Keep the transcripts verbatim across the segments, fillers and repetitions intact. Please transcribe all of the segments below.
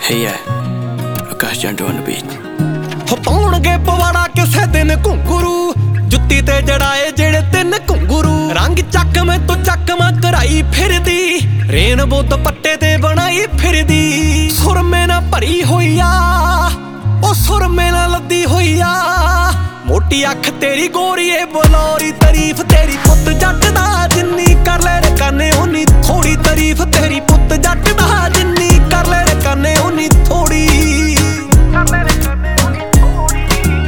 Hey yeah, Akash Jandu on the beat. ਹੋ ਪਾਉਣਗੇ ਪਵਾੜਾ ਕਿਸੇ ਦਿਨ ਘੁੰਗਰੂ ਜੁੱਤੀ ਤੇ ਜੜਾਏ ਜਿਹੜੇ ਤਿੰਨ ਘੁੰਗਰੂ ਰੰਗ ਚੱਕ ਮੈਂ ਤੋਂ ਚੱਕਵਾਂ ਕਰਾਈ ਫਿਰਦੀ ਰੇਨਬੋ ਦੁਪੱਟੇ ਤੇ ਬਣਾਈ ਫਿਰਦੀ ਸੁਰਮੇ ਨਾਲ ਭਰੀ ਹੋਈ ਆ ਉਹ ਸੁਰਮੇ ਨਾਲ ਲੱਦੀ ਹੋਈ ਆ ਮੋਟੀ ਅੱਖ ਤੇਰੀ ਗੋਰੀਏ ਬਲੌਰੀ ਤਾਰੀਫ ਤੇਰੀ ਪੁੱਤ ਜੱਟ ਦਾ ਜਿੰਨੀ ਕਰ ਲੈ ਰਕਾਨੇ ਉਨੀ ਥੋੜੀ ਤਾਰੀਫ ਤੇਰੀ ਪੁੱਤ ਜੱਟ ਦਾ ਜਿੰਨੀ ਕਰ ਲੈ ਰਕਾਨੇ ਉਨੀ ਥੋੜੀ ਕਰ ਲੈ ਰਕਾਨੇ ਉਨੀ ਥੋੜੀ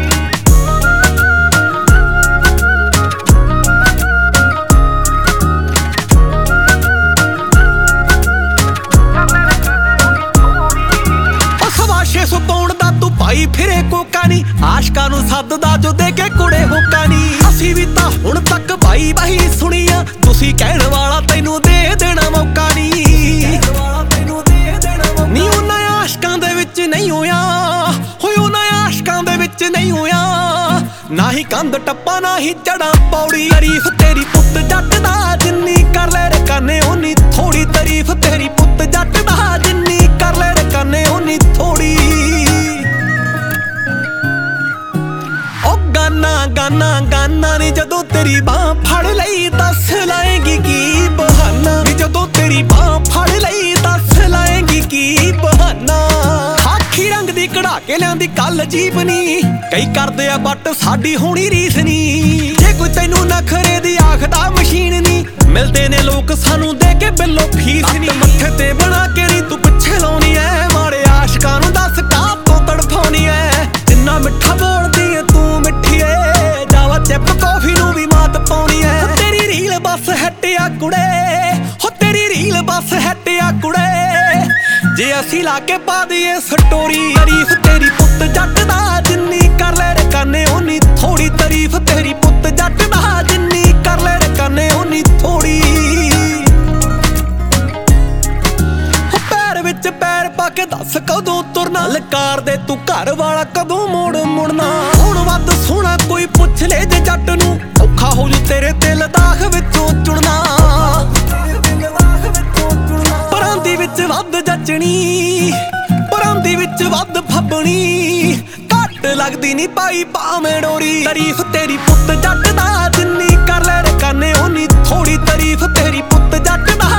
ਸਵਾ ਛੇ ਸੌ ਪਾਉਣ ਦਾ ਤੂੰ ਭਾਈ ਫਿਰੇ ਕੋਕਾ ਨੀ ਆਸ਼ਕਾਂ ਨੂੰ ਸੱਦਦਾ ਜੋ ਦੇ ਕੇ ਕੁੜੇ ਹੋਕਾ ਨੀ ਅਸੀਂ ਵੀ ਤਾਂ ਹੁਣ ਤੱਕ ਭਾਈ ਭਾਈ ਸੁਣੀਆਂ ਤੁਸੀਂ ਕਹਿਣ ਵਾਲਾ ਤੈਨੂੰ ਦੇ ਦੇਣਾ ਮੌਕਾ ਨੀ ਨੀ ਉਹਨਾਂ ਆਸ਼ਕਾਂ ਦੇ ਵਿੱਚ ਨਹੀਂ ਹੋਇਆ ਹੋਏ ਉਹਨਾਂ ਆਸ਼ਕਾਂ ਦੇ ਵਿੱਚ ਨਹੀਂ ਹੋਇਆ ਨਾ ਹੀ ਕੰਧ ਟੱਪਾ ਨਾ ਹੀ ਚੜਾ ਪੌੜੀ ਤਾਰੀਫ ਤੇਰੀ ਪੁੱਤ ਜੱਟ ਦਾ ਜਿੰਨੀ ਕਰ ਲੈ ਰਕਾਨੇ ਉਨੀ ਥੋੜੀ ਤਾਰੀਫ ਤੇਰੀ ਪੁੱਤ ਜੱਟ ਦਾ ਜਿੰਨੀ ਕਰ ਲੈ ਰਕਾਨੇ ਉਨੀ ਥੋੜੀ ਗਾਨਾ ਗਾਨਾ ਗਾਨਾ ਨੀ ਜਦੋਂ ਤੇਰੀ ਬਾਹ ਫੜ ਲਈ ਦੱਸ ਲਾਏਗੀ ਕੀ ਬਹਾਨਾ ਨੀ ਜਦੋਂ ਤੇਰੀ ਬਾਹ ਫੜ ਲਈ ਦੱਸ ਲਾਏਗੀ ਕੀ ਬਹਾਨਾ ਆਖੀ ਰੰਗ ਦੀ ਕਢਾ ਕੇ ਲਿਆਂਦੀ ਕੱਲ ਜੀਵਨੀ ਕਈ ਕਰਦੇ ਆ ਬੱਟ ਸਾਡੀ ਹੋਣੀ ਰੀਸ ਨੀ ਜੇ ਕੋਈ ਤੈਨੂੰ ਨਖਰੇ ਦੀ ਆਖਦਾ ਮਸ਼ੀਨ ਨੀ ਮਿਲਦੇ ਨੇ ਲੋਕ ਸਾਨੂੰ ਦੇ ਕੇ ਬਿੱਲੋ ਫੀਸ ਨੀ ਮੱਥੇ ਤੇ ਬਣਾ ਕੇ ਨੀ ਤੂੰ ਪਿੱਛੇ ਲਾਉਣੀ ਐ ਮਾੜੇ ਆਸ਼ਕਾਂ ਨੂੰ ਦੱਸ ਕਾਹਤੋਂ ਤੜਫਾਉਣੀ ਐ ਜਿੰਨਾ ਮਿੱਠਾ ਬੋਲਦੀ ਐ ਤੂੰ ਮਿੱਠੀਏ ਜਾਵਾ ਚਿੱਪ ਕੌਫੀ ਨੂੰ ਵੀ ਮਾਤ ਪਾਉਣੀ ਐ ਤੇਰੀ ਰੀਲ ਬਸ ਹੱਟਿਆ ਕੁੜੇ ਹੋ ਤੇਰੀ ਰੀਲ ਬਸ ਹੱਟਿਆ ਕੁੜੇ ਜੇ ਅਸੀਂ ਲਾ ਕੇ ਪਾ ਦਈਏ ਸਟੋਰੀ ਤਾਰੀਫ ਤੇਰੀ ਪੁੱਤ ਜੱਟ ਦਾ ਜਿੰਨੀ ਕਰ ਲੈ ਰਕਾਨੇ ਉਨੀ ਥੋੜੀ ਤਾਰੀਫ ਤੇਰੀ ਪੁੱਤ ਜੱਟ ਦਾ ਜਿੰਨੀ ਕਰ ਲੈ ਰਕਾਨੇ ਉਨੀ ਥੋੜੀ ਪੈਰ ਵਿੱਚ ਪੈਰ ਪਾ ਕੇ ਦੱਸ ਕਦੋਂ ਤੁਰਨਾ ਲਕਾਰ ਦੇ ਤੂੰ ਘਰ ਵਾਲਾ ਕਦੋਂ ਮੋੜ ਮੁੜਨਾ ਹੁਣ ਵੱਧ ਸੋਹਣਾ ਕੋਈ ਪੁੱਛ ਲੈ ਜੇ ਜੱਟ ਨੂੰ ਔਖਾ ਹੋ ਜੂ ਤੇਰੇ ਤੇ ਲਦਾਖ ਵਿੱਚੋਂ ਚੁਣਨਾ ਪਰਾਂਦੀ ਵਿੱਚ ਵੱਧ ਜੱਚਣੀ ਪਰਾਂਦੀ ਵਿੱਚ ਵੱਧ ਫੱਬਣੀ ਘੱਟ ਲੱਗਦੀ ਨੀ ਪਾਈ ਭਾਵੇਂ ਡੋਰੀ ਤਾਰੀਫ ਤੇਰੀ ਪੁੱਤ ਜੱਟ ਦਾ ਜਿੰਨੀ ਕਰ ਲੈ ਰਕਾਨੇ ਉਨੀ ਥੋੜੀ ਤਾਰੀਫ ਤੇਰੀ ਪੁੱਤ ਜੱਟ ਦਾ